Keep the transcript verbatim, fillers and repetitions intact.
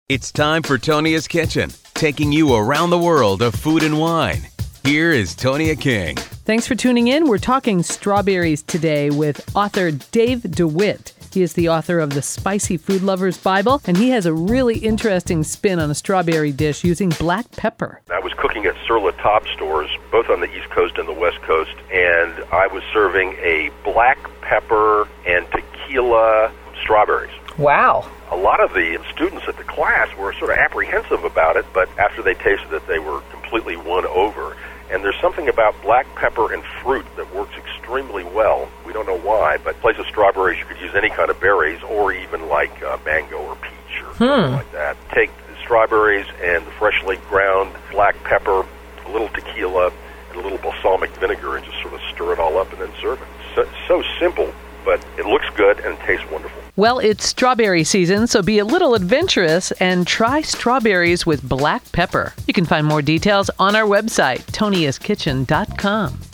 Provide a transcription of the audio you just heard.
It's time for Tonia's Kitchen, taking you around the world of food and wine. Here is Tonia King. Thanks for tuning in. We're talking strawberries today with author Dave DeWitt. He is the author of the Spicy Food Lover's Bible, and he has a really interesting spin on a strawberry dish using black pepper. I was cooking at Sur La Table stores, both on the East Coast and the West Coast, and I was serving a black pepper and tequila strawberries. Wow. A lot of the students at the class were sort of apprehensive about it, but after they tasted it, they were completely won over. And there's something about black pepper and fruit that works extremely well. We don't know why, but in place of strawberries, you could use any kind of berries, or even like uh, mango or peach or Hmm. something like that. Take the strawberries and the freshly ground black pepper, a little tequila, and a little balsamic vinegar, and just sort of stir it all up and then serve it. So, so simple, but it looks good and it tastes wonderful. Well, it's strawberry season, so be a little adventurous and try strawberries with black pepper. You can find more details on our website, tonias kitchen dot com.